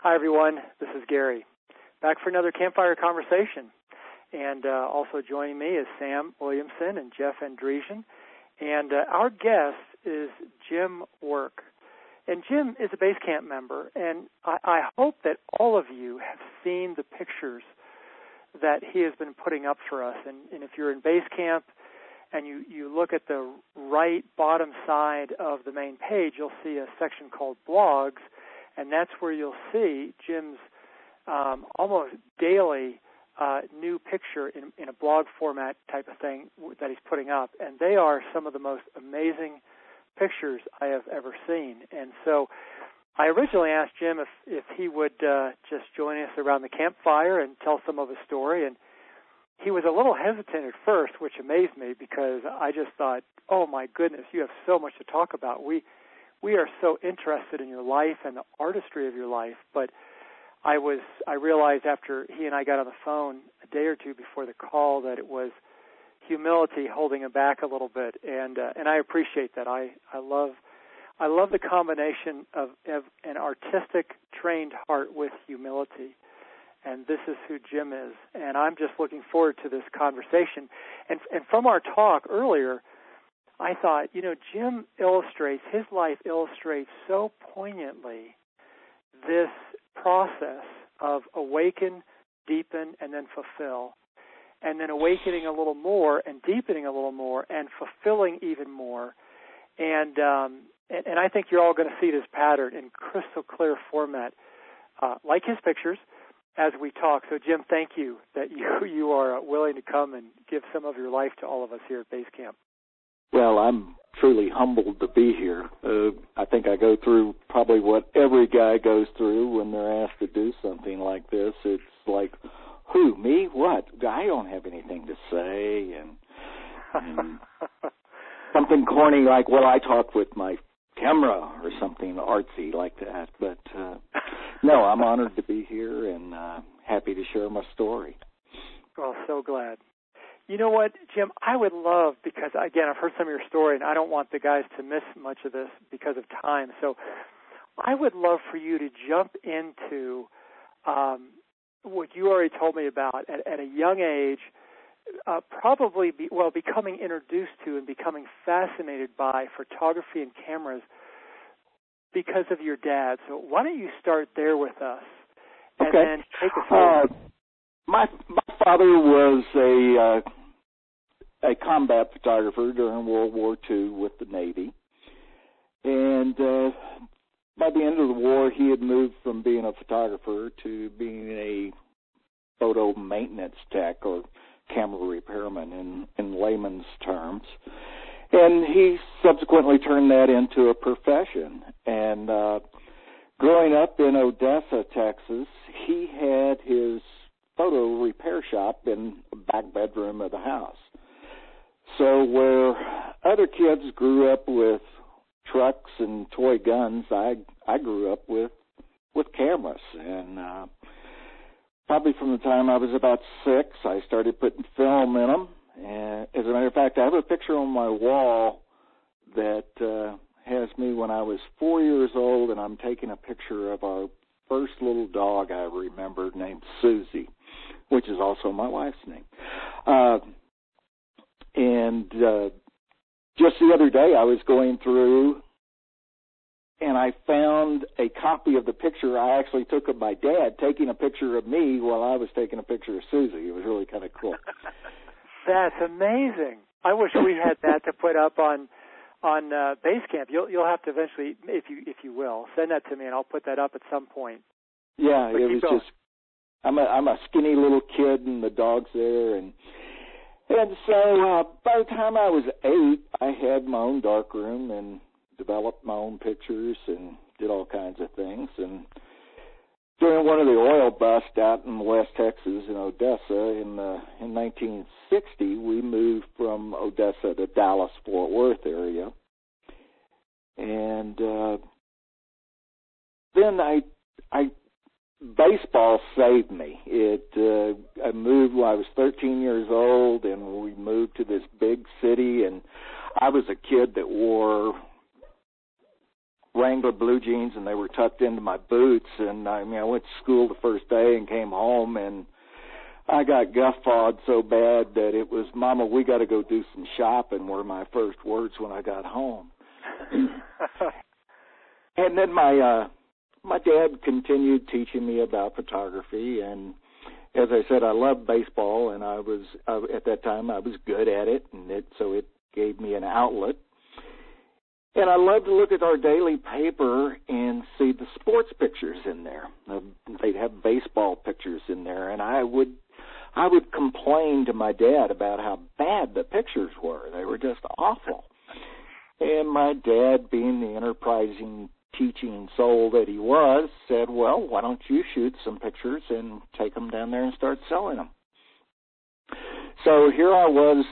Hi, everyone. This is Gary, back for another Campfire Conversation. And also joining me is Sam Williamson and Jeff Andresian. And our guest is Jim Work. And Jim is a base camp member, and I hope that all of you have seen the pictures that he has been putting up for us. And if you're in base camp and you look at the right bottom side of the main page, you'll see a section called Blogs, and that's where you'll see Jim's almost daily new picture in a blog format type of thing that he's putting up. And they are some of the most amazing pictures I have ever seen. And so I originally asked Jim if he would just join us around the campfire and tell some of his story. And he was a little hesitant at first, which amazed me because I just thought, oh, my goodness, you have so much to talk about. We are so interested in your life and the artistry of your life. But I realized after he and I got on the phone a day or two before the call that it was humility holding him back a little bit, and I appreciate that. I love the combination of an artistic trained heart with humility, and this is who Jim is. And I'm just looking forward to this conversation. And from our talk earlier, I thought, Jim his life illustrates so poignantly this process of awaken, deepen, and then fulfill, and then awakening a little more and deepening a little more and fulfilling even more. And I think you're all going to see this pattern in crystal clear format, like his pictures, as we talk. So, Jim, thank you that you are willing to come and give some of your life to all of us here at Base Camp. Well, I'm truly humbled to be here. I think I go through probably what every guy goes through when they're asked to do something like this. It's like, who, me, what? I don't have anything to say. And something corny like, well, I talked with my camera or something artsy like that. But, no, I'm honored to be here and happy to share my story. Well, so glad. You know what, Jim, I would love, because, again, I've heard some of your story, and I don't want the guys to miss much of this because of time. So I would love for you to jump into what you already told me about at a young age, becoming introduced to and becoming fascinated by photography and cameras because of your dad. So why don't you start there with us and then take us forward. My father was a combat photographer during World War II with the Navy. And by the end of the war, he had moved from being a photographer to being a photo maintenance tech or camera repairman in layman's terms. And he subsequently turned that into a profession. And growing up in Odessa, Texas, he had his photo repair shop in the back bedroom of the house. So where other kids grew up with trucks and toy guns, I grew up with cameras. And probably from the time I was about 6, I started putting film in them. And as a matter of fact, I have a picture on my wall that has me when I was 4 years old, and I'm taking a picture of our first little dog I remember named Susie, which is also my wife's name. Just the other day I was going through and I found a copy of the picture I actually took of my dad taking a picture of me while I was taking a picture of Susie. It was really kind of cool. That's amazing. I wish we had that to put up on Basecamp. You'll have to eventually, if you will, send that to me, and I'll put that up at some point. Yeah, but it was just. I'm a skinny little kid, and the dog's there, and so by the time I was 8, I had my own darkroom and developed my own pictures and did all kinds of things. And during one of the oil busts out in West Texas in Odessa in 1960, we moved from Odessa to Dallas-Fort Worth area. And then baseball saved me. I moved when I was 13 years old, and we moved to this big city, and I was a kid that wore Wrangler blue jeans, and they were tucked into my boots. And I went to school the first day and came home, and I got guffawed so bad that it was, "Mama, we got to go do some shopping," were my first words when I got home. And then my dad continued teaching me about photography, and as I said, I loved baseball, and at that time I was good at it, and so it gave me an outlet. And I loved to look at our daily paper and see the sports pictures in there. They'd have baseball pictures in there, and I would complain to my dad about how bad the pictures were. They were just awful. And my dad, being the enterprising, teaching soul that he was, said, "Well, why don't you shoot some pictures and take them down there and start selling them?" So here I was,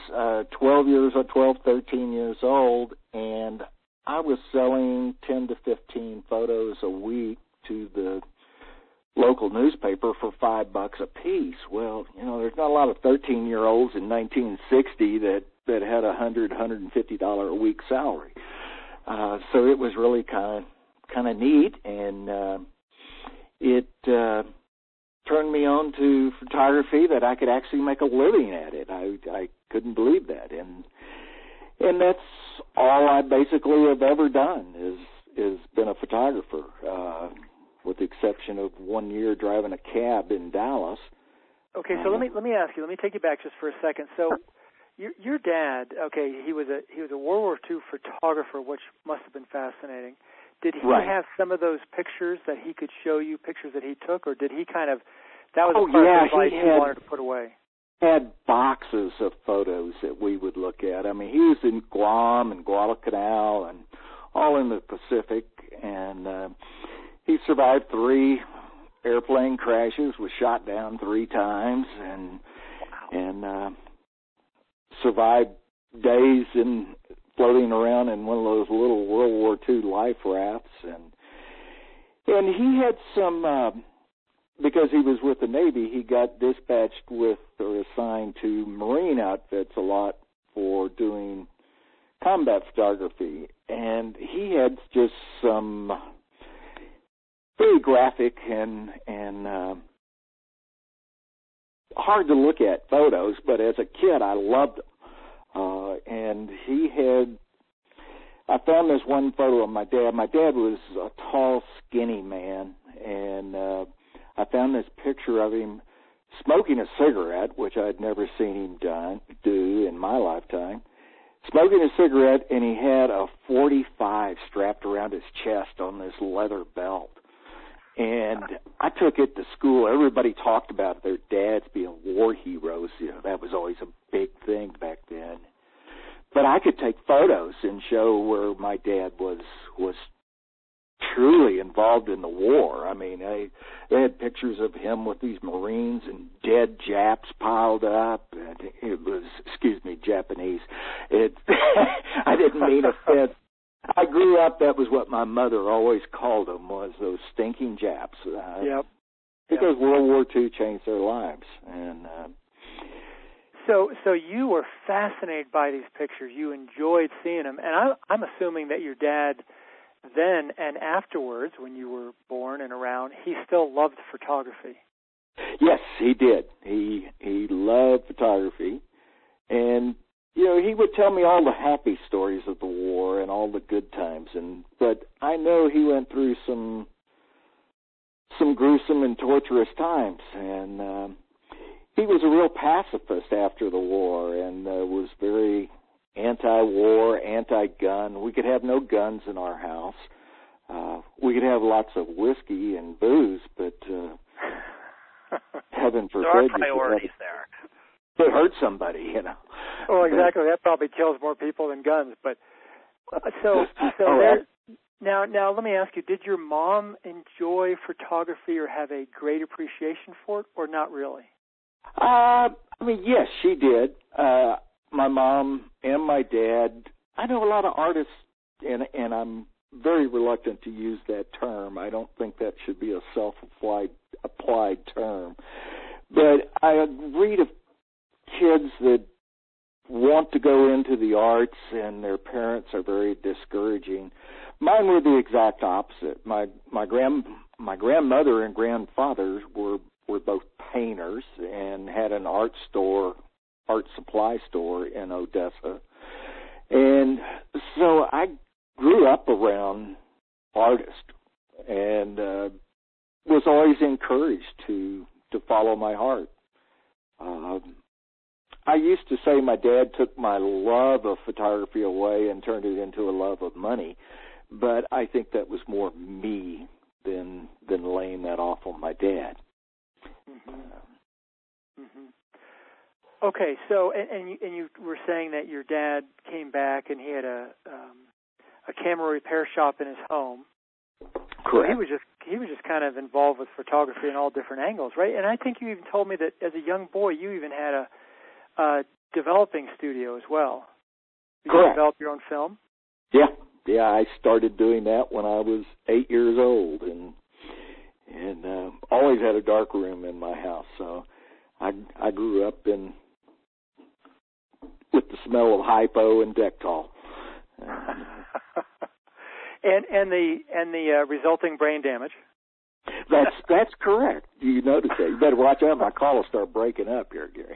13 years old, and I was selling 10 to 15 photos a week to the local newspaper for $5 a piece. Well, there's not a lot of 13-year-olds in 1960 that had $150 a week salary. So it was really kind of neat, and it turned me on to photography, that I could actually make a living at it. I couldn't believe that, and that's all I basically have ever done is been a photographer, with the exception of 1 year driving a cab in Dallas. Okay, so let me ask you. Let me take you back just for a second. So, your dad, okay, he was a World War II photographer, which must have been fascinating. Did he have some of those pictures that he could show you, pictures that he took, or did he that was a part of his life he wanted to put away? Had boxes of photos that we would look at. I mean, he was in Guam and Guadalcanal and all in the Pacific, and he survived 3 airplane crashes, was shot down 3 times, and survived days in floating around in one of those little World War II life rafts, and he had some. Because he was with the Navy, he got dispatched with or assigned to Marine outfits a lot for doing combat photography. And he had just some very graphic and hard to look at photos, but as a kid I loved them. And I found this one photo of my dad. My dad was a tall, skinny man, and I found this picture of him smoking a cigarette, which I'd never seen him do in my lifetime. Smoking a cigarette, and he had a .45 strapped around his chest on this leather belt. And I took it to school. Everybody talked about their dads being war heroes. That was always a big thing back then. But I could take photos and show where my dad was truly involved in the war. I mean, they had pictures of him with these Marines and dead Japs piled up. And it was, Japanese. I didn't mean offense. I grew up, that was what my mother always called them, was those stinking Japs. Yep. Because World War II changed their lives. And So you were fascinated by these pictures. You enjoyed seeing them. And I'm assuming that your dad then and afterwards, when you were born and around, he still loved photography. Yes, he did. He loved photography. And, he would tell me all the happy stories of the war and all the good times. But I know he went through some gruesome and torturous times. And he was a real pacifist after the war, and was very anti-war, anti-gun. We could have no guns in our house. We could have lots of whiskey and booze, but heaven forbid. There are priorities there. To hurt somebody, Oh, exactly. That probably kills more people than guns. But now let me ask you: did your mom enjoy photography or have a great appreciation for it, or not really? Yes, she did. My mom and my dad. I know a lot of artists, and I'm very reluctant to use that term. I don't think that should be a self-applied term. But I read of kids that want to go into the arts and their parents are very discouraging. Mine were the exact opposite. My grandmother and grandfather were both painters and had an art supply store in Odessa. And so I grew up around artists and was always encouraged to follow my heart. I used to say my dad took my love of photography away and turned it into a love of money, but I think that was more me than laying that off on my dad. Okay, so and you were saying that your dad came back and he had a camera repair shop in his home. Correct. So he was just kind of involved with photography in all different angles, right? And I think you even told me that as a young boy you even had a developing studio as well. Did you develop your own film? Yeah, I started doing that when I was 8 years old, and always had a dark room in my house. So I grew up with the smell of hypo and Dektol. and the resulting brain damage. That's correct. You noticed that. You better watch out. My call will start breaking up here, Gary.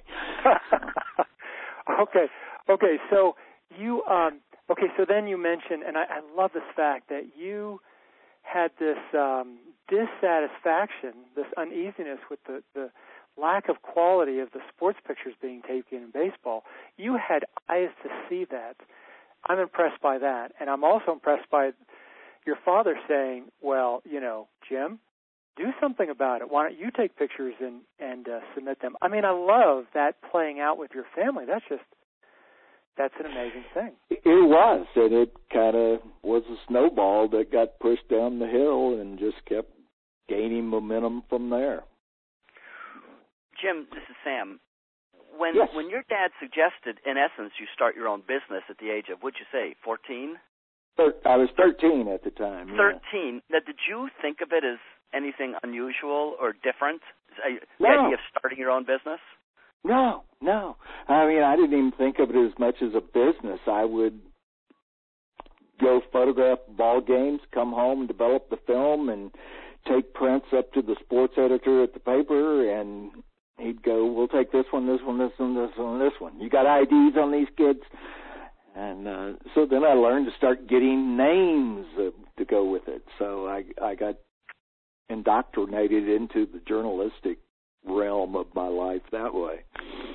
Okay. So you so then you mentioned, and I love this fact that you had this dissatisfaction, this uneasiness with the lack of quality of the sports pictures being taken in baseball. You had eyes to see that. I'm impressed by that, and I'm also impressed by your father saying, "Well, Jim, do something about it. Why don't you take pictures and submit them?" I mean, I love that playing out with your family. That's an amazing thing. It was, and it kind of was a snowball that got pushed down the hill and just kept gaining momentum from there. Jim, this is Sam. When Yes. When your dad suggested, in essence, you start your own business at the age of, what'd you say, 14? I was 13 at the time. 13. Now, did you think of it as anything unusual or different? The No. idea of starting your own business? No. I mean, I didn't even think of it as much as a business. I would go photograph ball games, come home, develop the film, and take prints up to the sports editor at the paper, and he'd go, "We'll take this one, this one, this one, this one, this one. You got IDs on these kids?" And so then I learned to start getting names to go with it. So I got indoctrinated into the journalistic realm of my life that way.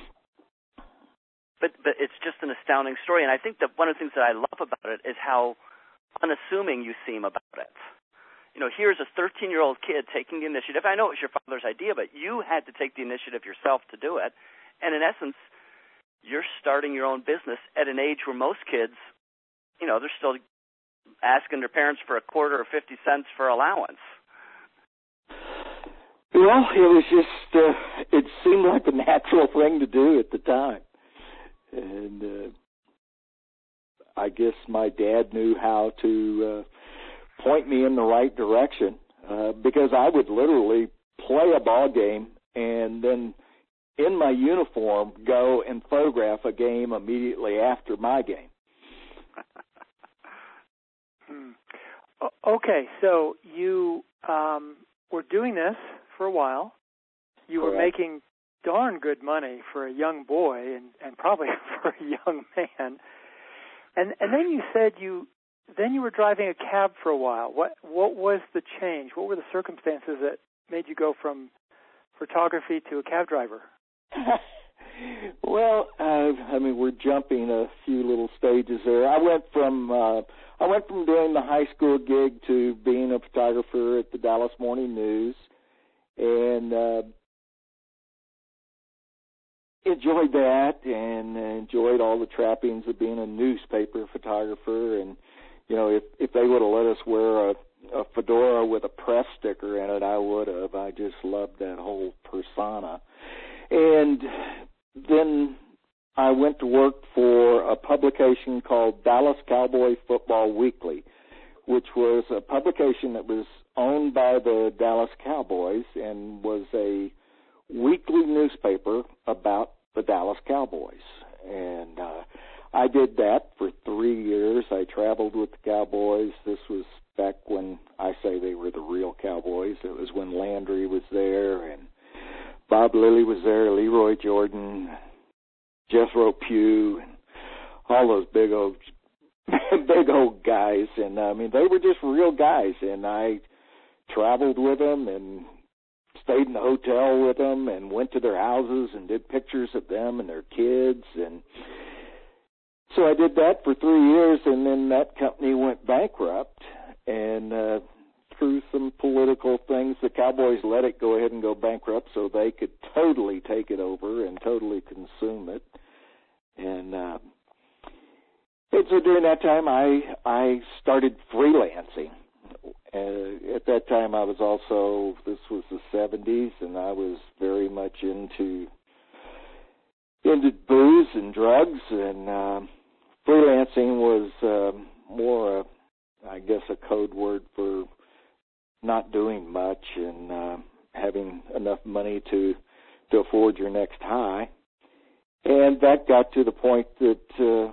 But it's just an astounding story, and I think that one of the things that I love about it is how unassuming you seem about it. Here's a 13-year-old kid taking the initiative. I know it was your father's idea, but you had to take the initiative yourself to do it. And in essence, you're starting your own business at an age where most kids, they're still asking their parents for a quarter or 50 cents for allowance. Well, it was just, it seemed like a natural thing to do at the time. And I guess my dad knew how to point me in the right direction, because I would literally play a ball game and then in my uniform go and photograph a game immediately after my game. Okay, so you were doing this for a while. You were making darn good money for a young boy and probably for a young man. And then you said you were driving a cab for a while. What was the change? What were the circumstances that made you go from photography to a cab driver? Well, we're jumping a few little stages there. I went from doing the high school gig to being a photographer at the Dallas Morning News, and enjoyed that, and enjoyed all the trappings of being a newspaper photographer. And if they would have let us wear a fedora with a press sticker in it, I would have. I just loved that whole persona. And then I went to work for a publication called Dallas Cowboy Football Weekly, which was a publication that was owned by the Dallas Cowboys and was a weekly newspaper about the Dallas Cowboys. And I did that for 3 years. I traveled with the Cowboys. This was back when I say they were the real Cowboys. It was when Landry was there and Bob Lilly was there, Leroy Jordan, Jethro Pugh, and all those big old guys. And, I mean, they were just real guys. And I traveled with them and stayed in the hotel with them and went to their houses and did pictures of them and their kids. And so I did that for 3 years, and then that company went bankrupt. And through some political things, the Cowboys let it go ahead and go bankrupt so they could totally take it over and totally consume it. And so during that time, I started freelancing. At that time, I was also, this was the 70s, and I was very much into booze and drugs, and freelancing was more, I guess, a code word for not doing much and having enough money to afford your next high. And that got to the point that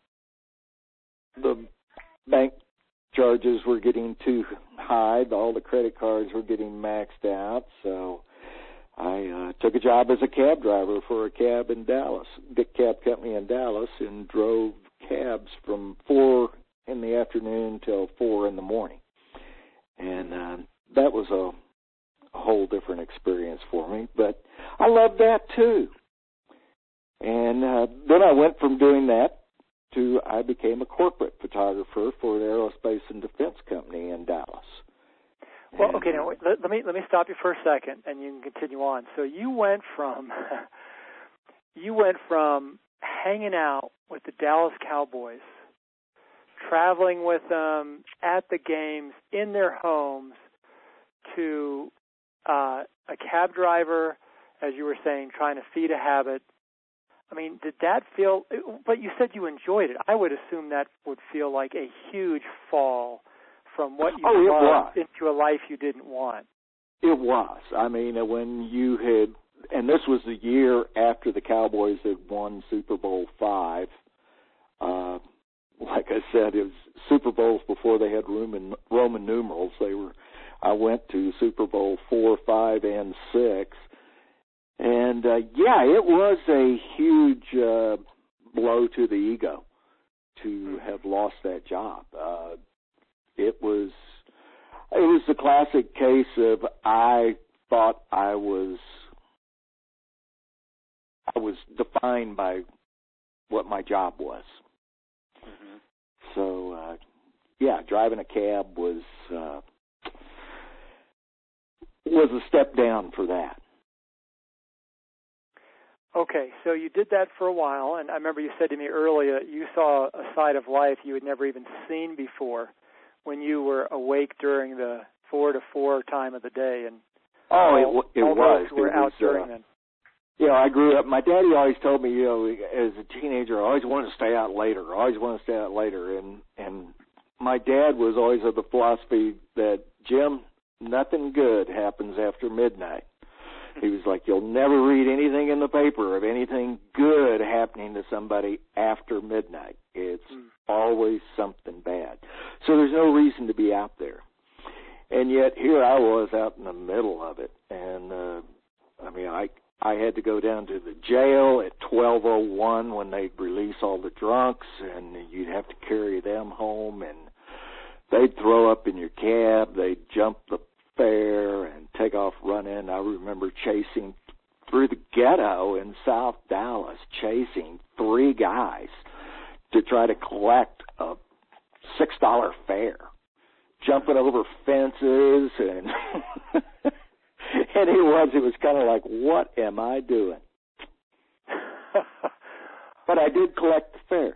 the bank charges were getting too high. All the credit cards were getting maxed out. So I took a job as a cab driver for a cab in Dallas, big cab company in Dallas, and drove cabs from 4 in the afternoon till 4 in the morning. And that was a whole different experience for me. But I loved that too. And then I went from doing that to I became a corporate photographer for an aerospace and defense company in Dallas. Well, okay, now let me stop you for a second, and you can continue on. So you went from hanging out with the Dallas Cowboys, traveling with them at the games, in their homes, to a cab driver, as you were saying, trying to feed a habit. I mean, did that feel, but you said you enjoyed it. I would assume that would feel like a huge fall from what you loved into a life you didn't want. It was. I mean, when you had, and this was the year after the Cowboys had won Super Bowl V. Like I said, it was Super Bowls before they had Roman numerals. I went to Super Bowl 4, 5, and 6. And, it was a huge blow to the ego to have lost that job. It was the classic case of I thought I was defined by what my job was. Mm-hmm. So, driving a cab was a step down for that. Okay, so you did that for a while, and I remember you said to me earlier you saw a side of life you had never even seen before when you were awake during the 4 to 4 time of the day. And it was. Those who were out during then. I grew up. My daddy always told me, as a teenager, I always wanted to stay out later. And my dad was always of the philosophy that, Jim, nothing good happens after midnight. He was like, you'll never read anything in the paper of anything good happening to somebody after midnight. It's always something bad. So there's no reason to be out there. And yet here I was out in the middle of it. And, I had to go down to the jail at 12:01 when they'd release all the drunks, and you'd have to carry them home, and they'd throw up in your cab. They'd jump the fare and take off running. I remember chasing through the ghetto in South Dallas, chasing 3 guys to try to collect a $6 fare, jumping over fences, and and it was kind of like, what am I doing? But I did collect the fare.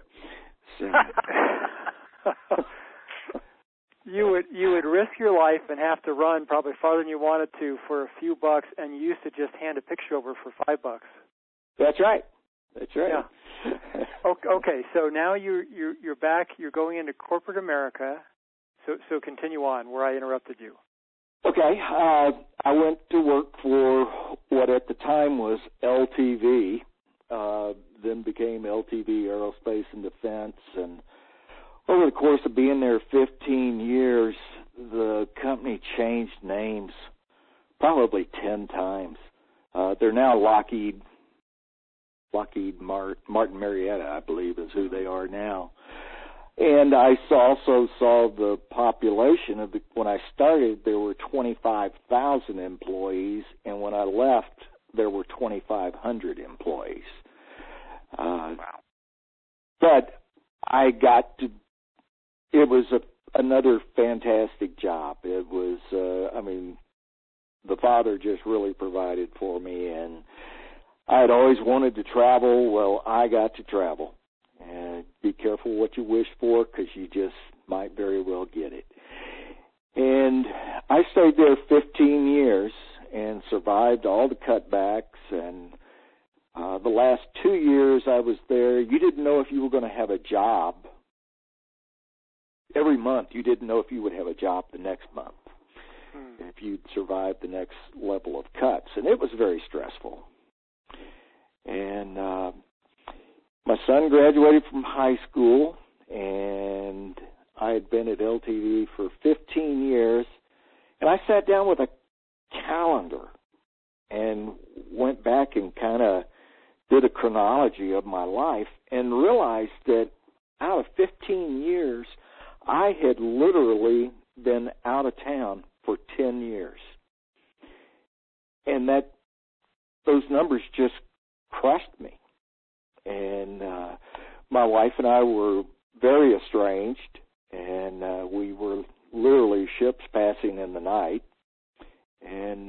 So. You would risk your life and have to run probably farther than you wanted to for a few bucks, and you used to just hand a picture over for $5. That's right. Yeah. Okay. So now you're back. You're going into corporate America. So continue on where I interrupted you. Okay. I went to work for what at the time was LTV. then became LTV Aerospace and Defense. And over the course of being there 15 years, the company changed names probably 10 times. They're now Lockheed Martin Marietta, I believe, is who they are now. And I also saw the population of when I started, there were 25,000 employees, and when I left, there were 2,500 employees. Wow. But I got to, it was another fantastic job. It was, the Father just really provided for me, and I had always wanted to travel. Well, I got to travel. And be careful what you wish for, because you just might very well get it. And I stayed there 15 years and survived all the cutbacks. And the last 2 years I was there, you didn't know if you were going to have a job. Every month you didn't know if you would have a job the next month, if you'd survive the next level of cuts. And it was very stressful. And my son graduated from high school, and I had been at LTV for 15 years, and I sat down with a calendar and went back and kind of did a chronology of my life and realized that out of 15 years, I had literally been out of town for 10 years. And those numbers just crushed me. And my wife and I were very estranged, and we were literally ships passing in the night. And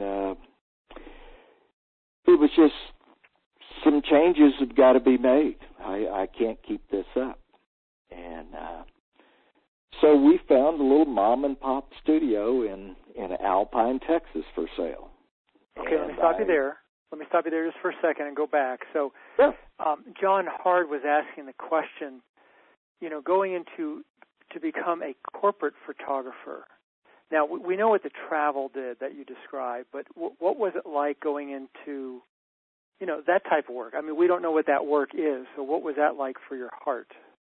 it was just some changes have got to be made. I can't keep this up. And so we found a little mom and pop studio in Alpine, Texas for sale. Okay, let me stop you there. Let me stop you there just for a second and go back. So, sure. John Hard was asking the question, going into to become a corporate photographer. Now, we know what the travel did that you described, but what was it like going into, that type of work? I mean, we don't know what that work is, so what was that like for your heart?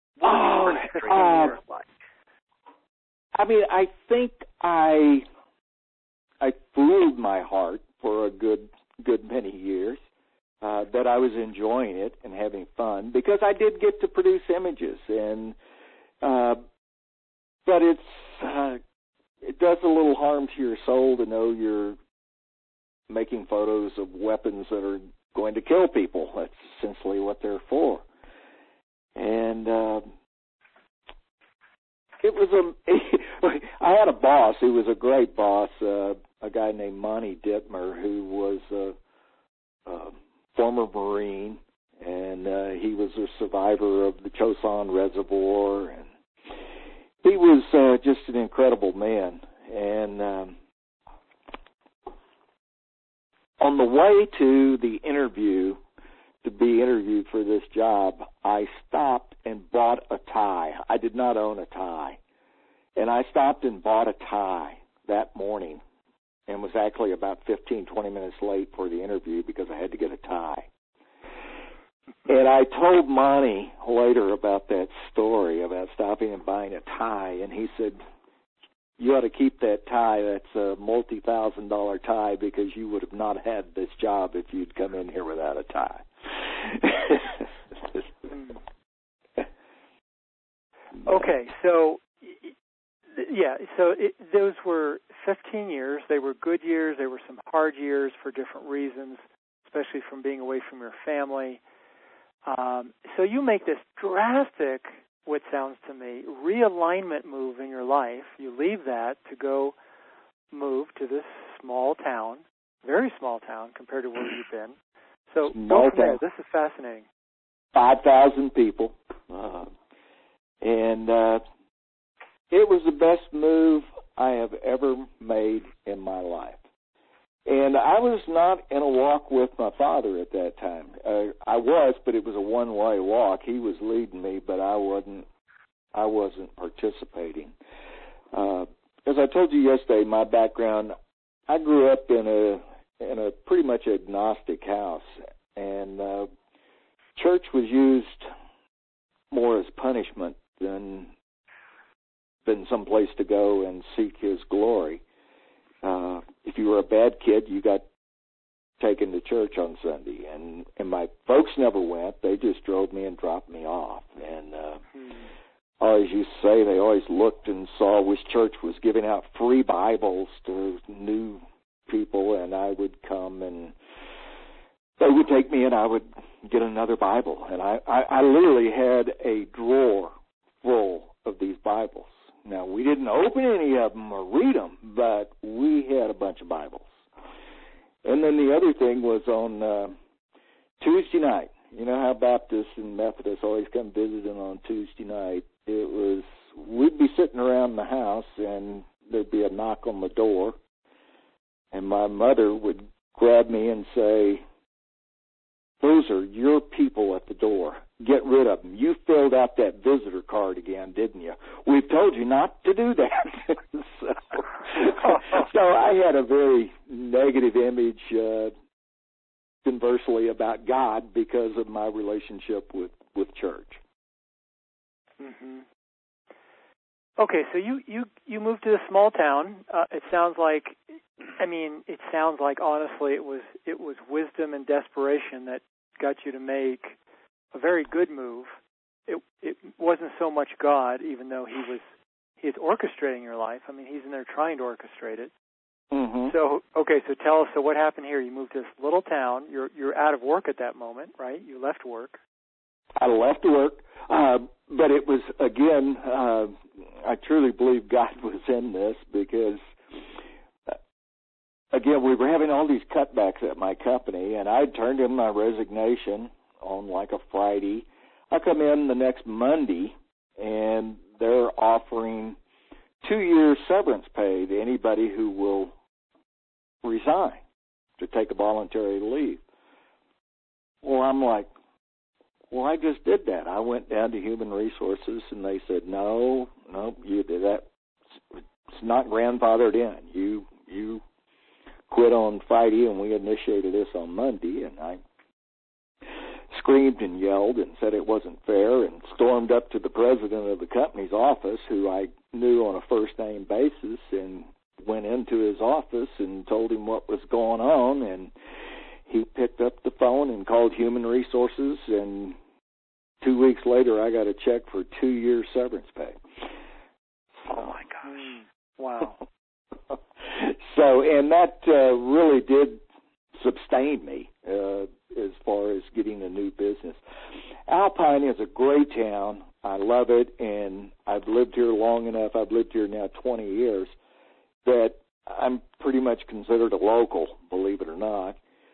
I think I fooled my heart for a good many years, that I was enjoying it and having fun, because I did get to produce images, and but it does a little harm to your soul to know you're making photos of weapons that are going to kill people. That's essentially what they're for. And it was I had a boss who was a great boss, a guy named Monty Dittmer, who was a former Marine, and he was a survivor of the Chosin Reservoir, and he was just an incredible man. And on the way to the interview, to be interviewed for this job, I stopped and bought a tie. I did not own a tie. And I stopped and bought a tie that morning, and was actually about 15, 20 minutes late for the interview because I had to get a tie. And I told Monty later about that story, about stopping and buying a tie, and he said, "You ought to keep that tie. That's a multi-$1,000 tie, because you would have not had this job if you'd come in here without a tie." Okay, so those were 15 years. They were good years. They were some hard years for different reasons, especially from being away from your family. So you make this drastic, what sounds to me, realignment move in your life. You leave that to go move to this small town, very small town compared to where you've been. So go from there. This is fascinating. 5,000 people. And it was the best move I have ever made in my life. And I was not in a walk with my father at that time. I was, but it was a one-way walk. He was leading me, but I wasn't participating. As I told you yesterday, my background, I grew up in a pretty much agnostic house, and church was used more as punishment than some place to go and seek His glory. If you were a bad kid, you got taken to church on Sunday, and my folks never went. They just drove me and dropped me off. And I always used to say they always looked and saw which church was giving out free Bibles to new people, and I would come and they would take me and I would get another Bible. And I literally had a drawer full of these Bibles. Now, we didn't open any of them or read them, but we had a bunch of Bibles. And then the other thing was on Tuesday night. You know how Baptists and Methodists always come visiting on Tuesday night? We'd be sitting around the house, and there'd be a knock on the door, and my mother would grab me and say, "Those are your people at the door. Get rid of them. You filled out that visitor card again, didn't you? We've told you not to do that." So I had a very negative image, conversely, about God because of my relationship with church. Mm-hmm. Okay, so you moved to a small town. It sounds like honestly it was wisdom and desperation that got you to make a very good move. It wasn't so much God, even though He's orchestrating your life. I mean, He's in there trying to orchestrate it. Mm-hmm. So tell us. So what happened here? You moved to this little town. You're out of work at that moment, right? You left work. I left work, but it was again. I truly believe God was in this because, again, we were having all these cutbacks at my company, and I turned in my resignation on like a Friday. I come in the next Monday, and they're offering 2 years severance pay to anybody who will resign to take a voluntary leave. Well, I'm like, I just did that. I went down to Human Resources, and they said, no, you did that. It's not grandfathered in. You quit on Friday, and we initiated this on Monday, and I screamed and yelled and said it wasn't fair and stormed up to the president of the company's office, who I knew on a first-name basis, and went into his office and told him what was going on, and he picked up the phone and called Human Resources, and 2 weeks later I got a check for 2 years severance pay. Oh, my gosh. Wow. So, and that really did sustain me as far as getting a new business. Alpine is a great town. I love it, and I've lived here long enough. I've lived here now 20 years, that I'm pretty much considered a local, believe it or not.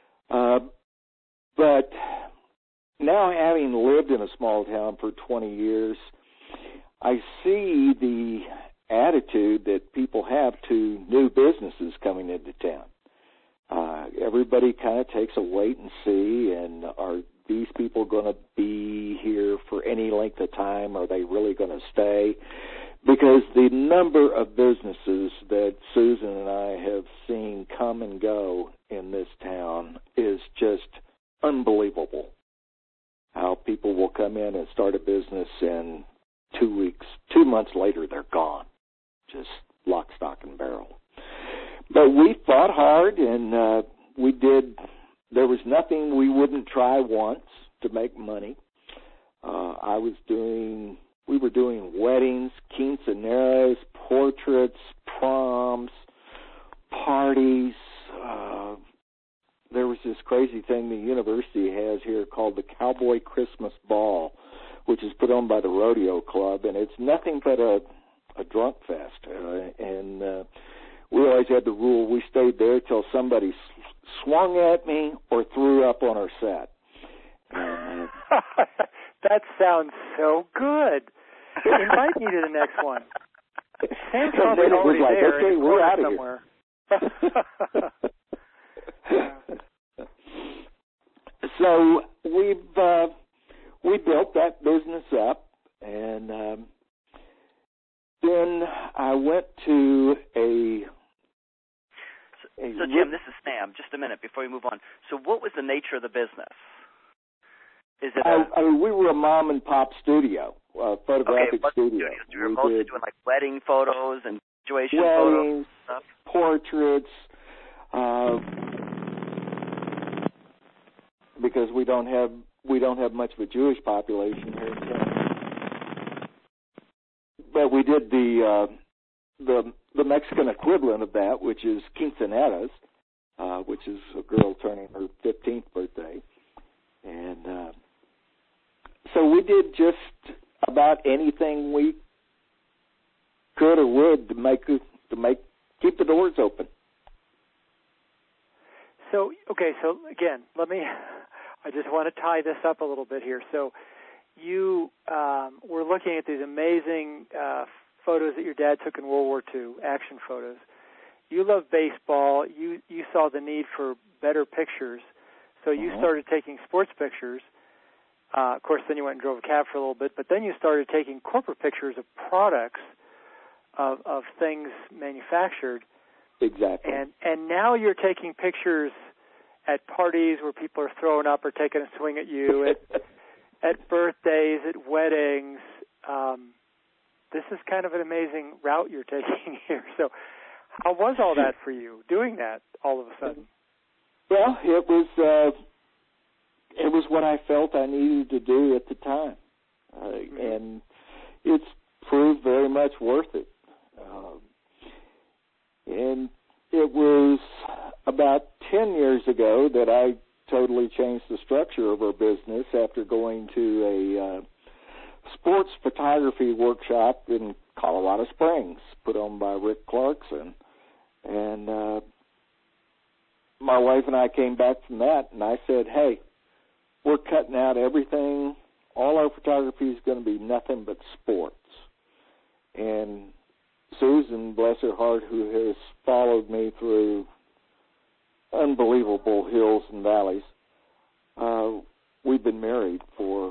But now, having lived in a small town for 20 years, I see the attitude that people have to new businesses coming into town. Everybody kind of takes a wait and see, and are these people going to be here for any length of time? Are they really going to stay? Because the number of businesses that Susan and I have seen come and go in this town is just unbelievable. How people will come in and start a business, and 2 months later, they're gone. Just lock, stock, and barrel. But we fought hard, and we did. There was nothing we wouldn't try once to make money. We were doing weddings, quinceañeras, portraits, proms, parties. There was this crazy thing the university has here called the Cowboy Christmas Ball, which is put on by the Rodeo Club, and it's nothing but a drunk fest. We always had the rule, we stayed there till somebody swung at me or threw up on our set. That sounds so good. Invite me to the next one. Sam's probably already like, there. Okay, we're out of somewhere. So we built that business up, and then I went to So Jim, this is Sam. Just a minute before we move on. So what was the nature of the business? Is it we were a mom and pop studio, photographic studio. You were mostly doing like wedding photos and graduation weddings, photos and stuff? Portraits, because we don't have much of a Jewish population here. So. But we did the Mexican equivalent of that, which is quinceañeras, which is a girl turning her 15th birthday, and so we did just about anything we could or would to keep the doors open. So again, I just want to tie this up a little bit here. So you were looking at these amazing photos that your dad took in World War II, action photos. You love baseball. You saw the need for better pictures, so you started taking sports pictures. Of course, then you went and drove a cab for a little bit, but then you started taking corporate pictures of products, of things manufactured. Exactly. And now you're taking pictures at parties where people are throwing up or taking a swing at you, at birthdays, at weddings. This is kind of an amazing route you're taking here. So how was all that for you, doing that all of a sudden? Well, it was what I felt I needed to do at the time. And it's proved very much worth it. And it was about 10 years ago that I totally changed the structure of our business after going to a sports photography workshop in Colorado Springs, put on by Rick Clarkson. And my wife and I came back from that, and I said, hey, we're cutting out everything. All our photography is going to be nothing but sports. And Susan, bless her heart, who has followed me through unbelievable hills and valleys, we've been married for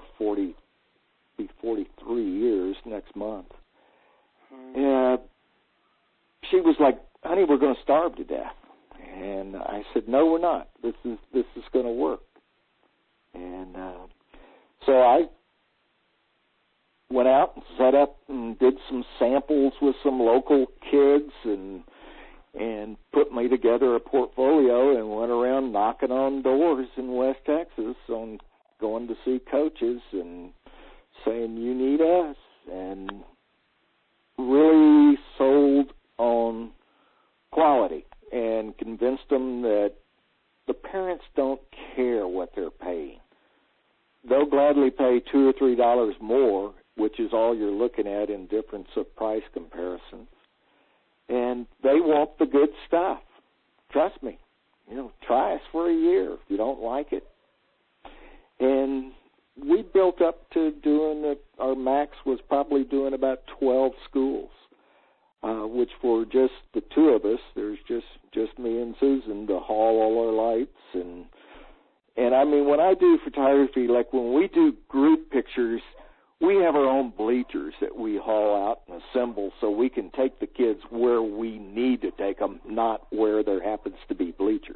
43 years next month. And she was like, honey, we're going to starve to death. And I said, no, we're not. This is going to work. And so I went out and set up and did some samples with some local kids and put me together a portfolio and went around knocking on doors in West Texas on going to see coaches and saying, you need us, and really sold on quality and convinced them that the parents don't care what they're paying. They'll gladly pay $2 or $3 more, which is all you're looking at in difference of price comparisons. And they want the good stuff. Trust me. Try us for a year if you don't like it. And we built up to doing it. Our max was probably doing about 12 schools, which for just the two of us, there's just me and Susan to haul all our lights. And I mean, when I do photography, like when we do group pictures, we have our own bleachers that we haul out and assemble so we can take the kids where we need to take them, not where there happens to be bleachers.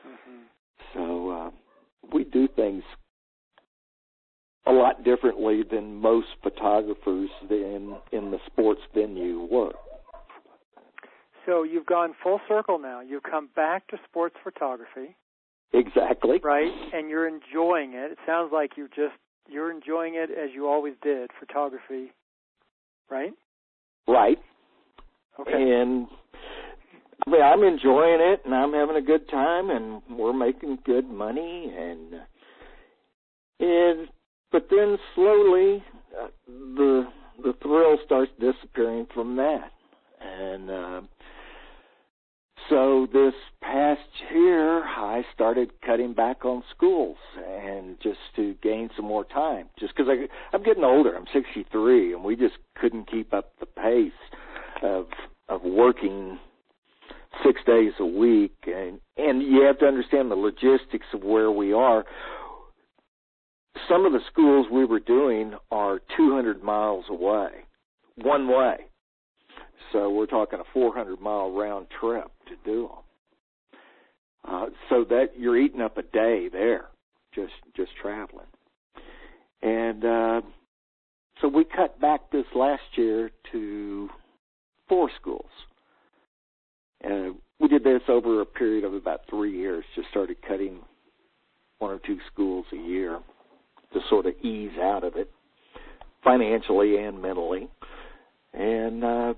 So we do things a lot differently than most photographers in the sports venue work. So you've gone full circle now. You've come back to sports photography. Exactly. Right, and you're enjoying it. It sounds like you're enjoying it as you always did, photography, right? Right. Okay. And I mean, I'm enjoying it, and I'm having a good time, and we're making good money, but then slowly the thrill starts disappearing from that, and so this past year, I started cutting back on schools and just to gain some more time. Just because I'm getting older. I'm 63, and we just couldn't keep up the pace of working 6 days a week. And you have to understand the logistics of where we are. Some of the schools we were doing are 200 miles away, one way. So we're talking a 400-mile round trip to do them. So that you're eating up a day there, just traveling. And so we cut back this last year to 4 schools. We did this over a period of about 3 years, just started cutting 1 or 2 schools a year to sort of ease out of it, financially and mentally. And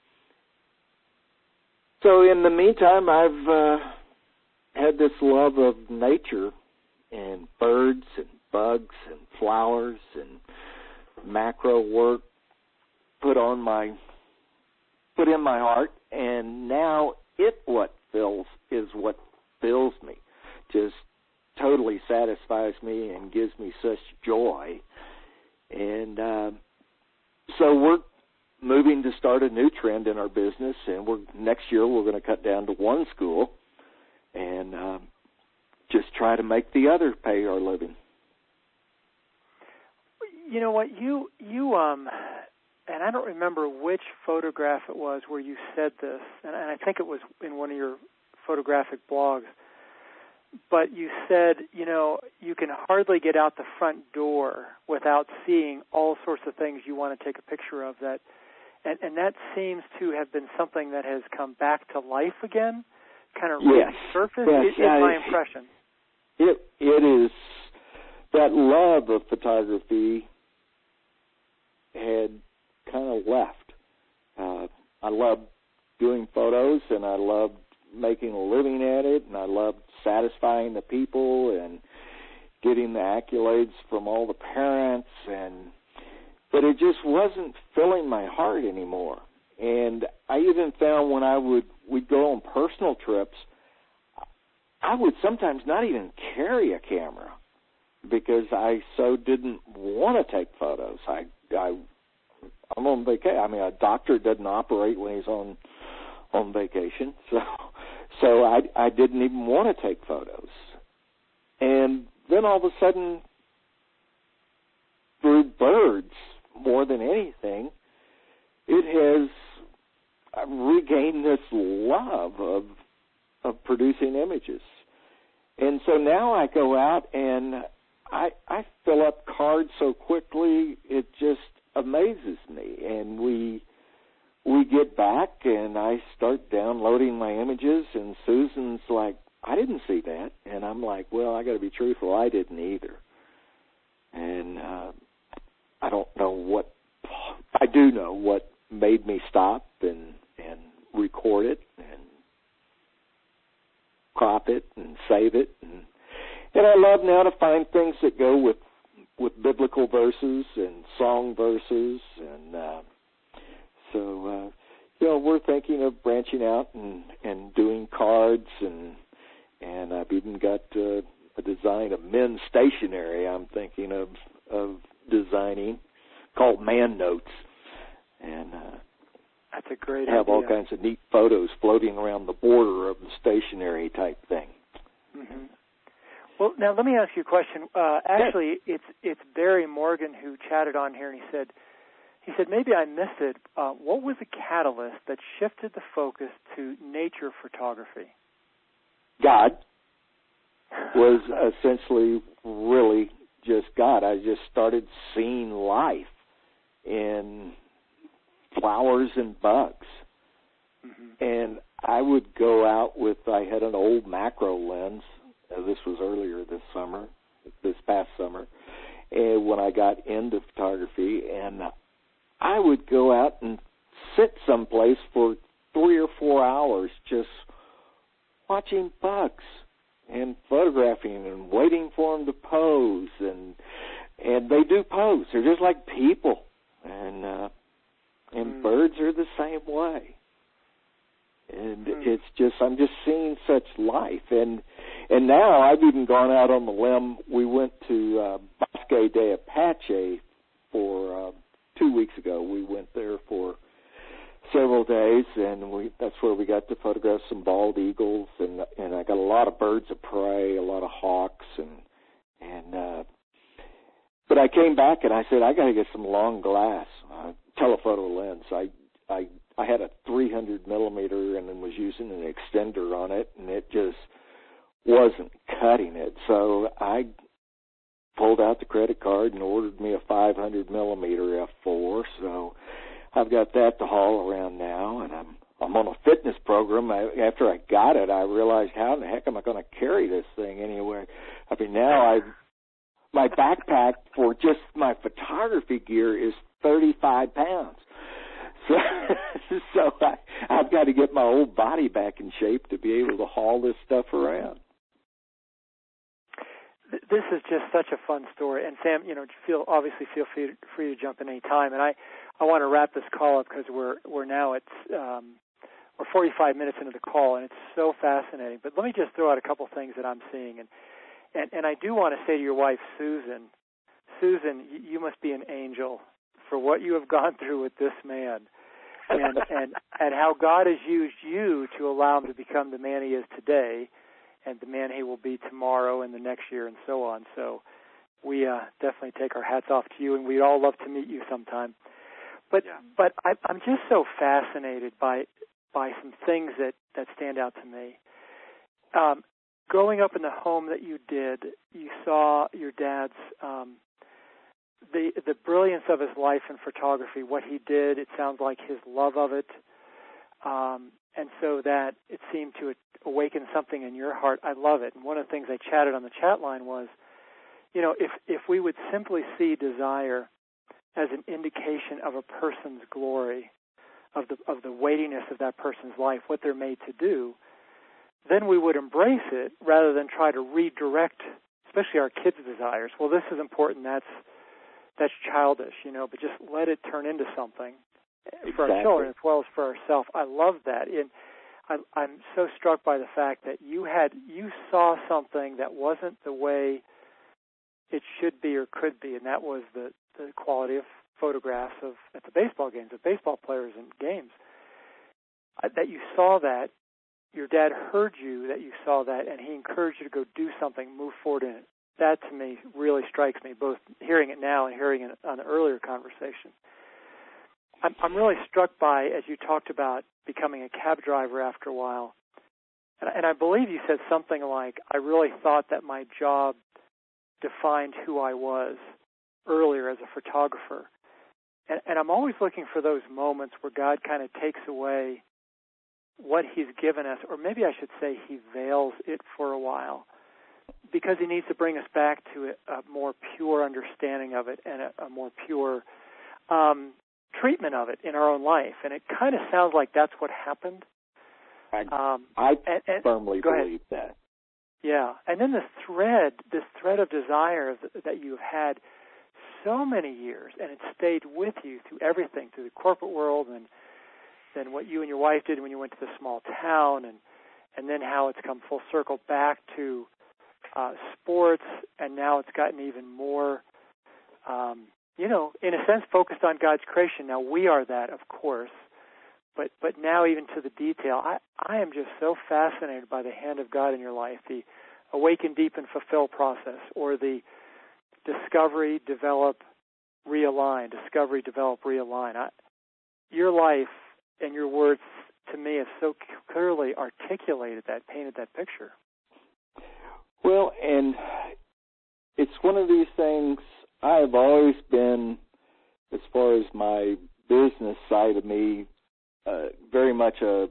so in the meantime, I've had this love of nature and birds and bugs and flowers and macro work put in my heart, and now what fills me, just totally satisfies me and gives me such joy. And so we're moving to start a new trend in our business, and next year we're going to cut down to 1 school and just try to make the other pay our living. You know what, you and I don't remember which photograph it was where you said this, and I think it was in one of your photographic blogs, but you said, you can hardly get out the front door without seeing all sorts of things you want to take a picture of, that, and that seems to have been something that has come back to life again, kind of resurfaced, is my impression. It is, that love of photography had kind of left. I loved doing photos, and I loved making a living at it, and I loved satisfying the people and getting the accolades from all the parents, but it just wasn't filling my heart anymore. And I even found when we'd go on personal trips, I would sometimes not even carry a camera because I so didn't want to take photos. I'm on vacation. I mean, a doctor doesn't operate when he's on vacation, so I didn't even want to take photos. And then all of a sudden, through birds more than anything, it has regained this love of producing images. And so now I go out and I fill up cards so quickly, it just amazes me. And we get back and I start downloading my images, and Susan's like, I didn't see that. And I'm like, well, I got to be truthful, I didn't either. And I don't know what, I do know what made me stop and record it and crop it and save it. And I love now to find things that go with biblical verses and song verses. And so we're thinking of branching out and doing cards, and I've even got a design of men's stationery I'm thinking of designing called Man Notes. And that's a great have idea. all kinds of neat photos floating around the border of the stationery type thing. Mm-hmm. Well, now let me ask you a question. Actually, it's Barry Morgan who chatted on here, and he said maybe I missed it. What was the catalyst that shifted the focus to nature photography? God was essentially really just God. I just started seeing life in flowers and bugs. Mm-hmm. And I would go out I had an old macro lens. This was earlier this past summer, and when I got into photography, and I would go out and sit someplace for 3 or 4 hours just watching bugs and photographing and waiting for them to pose, and they do pose. They're just like people, and birds are the same way. And it's just, I'm just seeing such life. And now I've even gone out on the limb. We went to Bosque de Apache for 2 weeks ago. We went there for several days, and that's where we got to photograph some bald eagles, and I got a lot of birds of prey, a lot of hawks, but I came back and I said, I got to get some long glass telephoto lens. I had a 300 millimeter and then was using an extender on it, and it just wasn't cutting it. So I pulled out the credit card and ordered me a 500 millimeter f4. So I've got that to haul around now, and I'm on a fitness program. After I got it, I realized, how in the heck am I going to carry this thing anywhere? I mean, now my backpack for just my photography gear is 35 pounds. So I've got to get my old body back in shape to be able to haul this stuff around. This is just such a fun story. And Sam, obviously feel free to jump in any time. And I want to wrap this call up because we're now at we're 45 minutes into the call, and it's so fascinating. But let me just throw out a couple things that I'm seeing. And I do want to say to your wife, Susan, you must be an angel for what you have gone through with this man, and how God has used you to allow him to become the man he is today, and the man he will be tomorrow and the next year, and so on. So we definitely take our hats off to you, and we'd all love to meet you sometime. But I'm just so fascinated by some things that stand out to me. Growing up in the home that you did, you saw your dad's the brilliance of his life in photography, what he did. It sounds like his love of it, and so that it seemed to awaken something in your heart. I love it. And one of the things I chatted on the chat line was, if we would simply see desire as an indication of a person's glory, of the weightiness of that person's life, what they're made to do, then we would embrace it rather than try to redirect, especially our kids' desires. Well, this is important. That's childish, but just let it turn into something for our children as well as for ourselves. I love that. And I'm so struck by the fact that you saw something that wasn't the way it should be or could be, and that was the quality of photographs at the baseball games, of baseball players and games. That you saw that, your dad heard you, that you saw that, and he encouraged you to go do something, move forward in it. That, to me, really strikes me, both hearing it now and hearing it on the earlier conversation. I'm really struck by, as you talked about becoming a cab driver after a while, and I believe you said something like, I really thought that my job defined who I was earlier as a photographer. And I'm always looking for those moments where God kind of takes away what he's given us, or maybe I should say he veils it for a while, because he needs to bring us back to a more pure understanding of it and a more pure treatment of it in our own life. And it kind of sounds like that's what happened. I firmly believe that. Yeah. And then this thread of desire that you've had so many years, and it stayed with you through everything, through the corporate world, and then what you and your wife did when you went to the small town, and then how it's come full circle back to sports, and now it's gotten even more, in a sense, focused on God's creation. Now, we are that, of course, but now even to the detail. I am just so fascinated by the hand of God in your life, the awaken, deepen, fulfill process, or the discovery, develop, realign, discovery, develop, realign. Your life and your words, to me, have so clearly articulated that, painted that picture. Well, and it's one of these things, I have always been, as far as my business side of me, very much a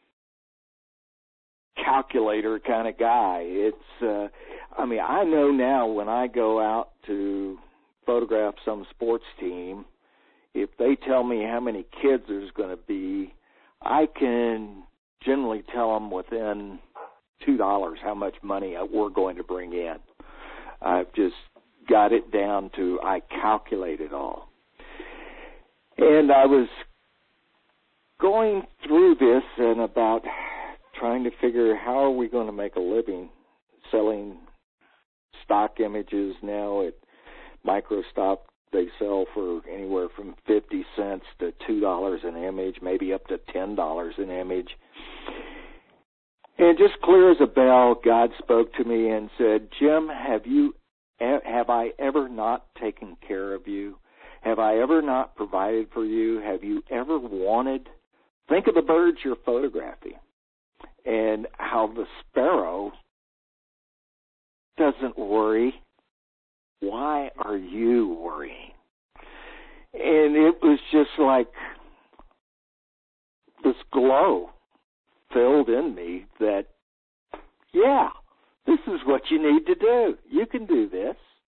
calculator kind of guy. It's, I know now when I go out to photograph some sports team, if they tell me how many kids there's going to be, I can generally tell them within $2 how much money we're going to bring in. I've just got it down to, I calculate it all. And I was going through this and about trying to figure how are we going to make a living selling stock images. Now at MicroStock, they sell for anywhere from 50 cents to $2 an image, maybe up to $10 an image. And just clear as a bell, God spoke to me and said, Jim, have I ever not taken care of you? Have I ever not provided for you? Have you ever wanted? Think of the birds you're photographing and how the sparrow doesn't worry why are you worrying? And it was just like this glow filled in me that, yeah, this is what you need to do. You can do this.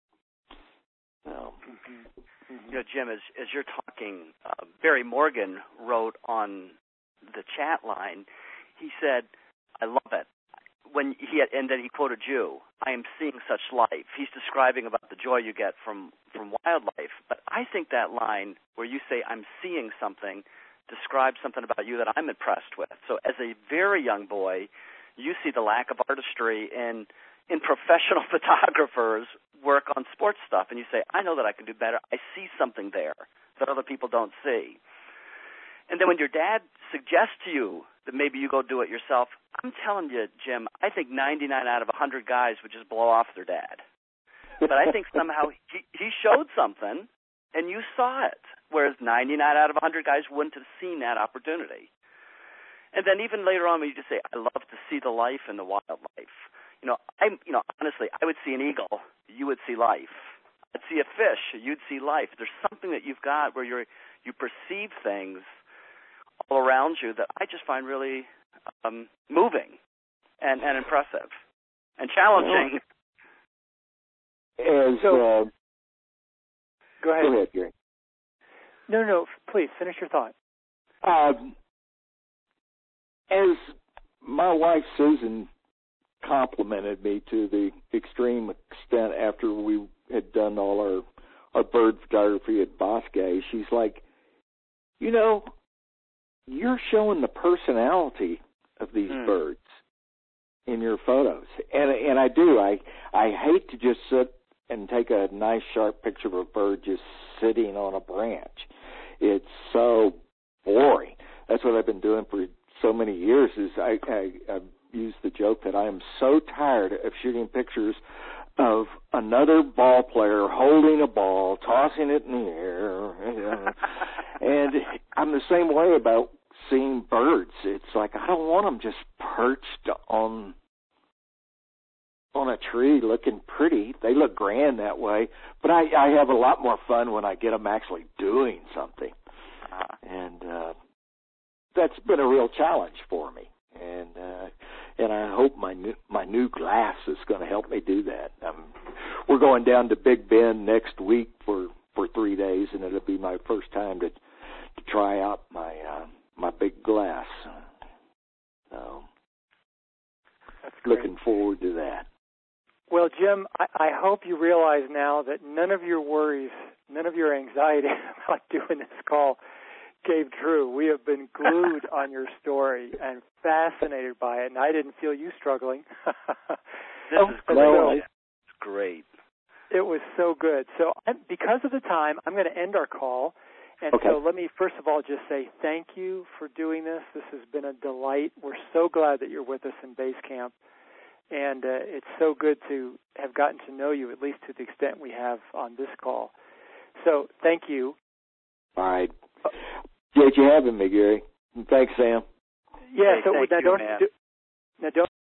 You know, Jim, as you're talking, Barry Morgan wrote on the chat line, he said, I love it. And then he quoted you, I am seeing such life. He's describing about the joy you get from wildlife. But I think that line where you say, I'm seeing something, describes something about you that I'm impressed with. So as a very young boy, you see the lack of artistry in professional photographers work on sports stuff, and you say, I know that I can do better. I see something there that other people don't see. And then when your dad suggests to you that maybe you go do it yourself, I'm telling you, Jim, I think 99 out of 100 guys would just blow off their dad. But I think somehow he showed something, and you saw it, whereas 99 out of 100 guys wouldn't have seen that opportunity. And then even later on when you just say, I love to see the life in the wildlife. Honestly, I would see an eagle, you would see life. I'd see a fish, you'd see life. There's something that you've got where you perceive things all around you that I just find really moving and impressive and challenging. Go ahead, Gary. No, please, finish your thought. As my wife, Susan, complimented me to the extreme extent after we had done all our bird photography at Bosque, she's like, you're showing the personality of these birds in your photos. And I do. I hate to just sit and take a nice sharp picture of a bird just sitting on a branch. It's so boring. That's what I've been doing for so many years is I've used the joke that I am so tired of shooting pictures of another ball player holding a ball, tossing it in the air. And I'm the same way about seeing birds. It's like I don't want them just perched on a tree looking pretty. They look grand that way. But I have a lot more fun when I get them actually doing something. And that's been a real challenge for me. And I hope my new glass is going to help me do that. We're going down to Big Bend next week for 3 days, and it'll be my first time to try out my big glass. So, that's great. Looking forward to that. Well, Jim, I hope you realize now that none of your worries, none of your anxiety about doing this call came true. We have been glued on your story and fascinated by it, and I didn't feel you struggling. This is great. It's great. It was so good. So because of the time, I'm going to end our call. And okay. So let me first of all just say thank you for doing this. This has been a delight. We're so glad that you're with us in base camp. And it's so good to have gotten to know you, at least to the extent we have on this call. So thank you. All right. Great you having me, Gary. Thanks, Sam. Yeah, hey, so now don't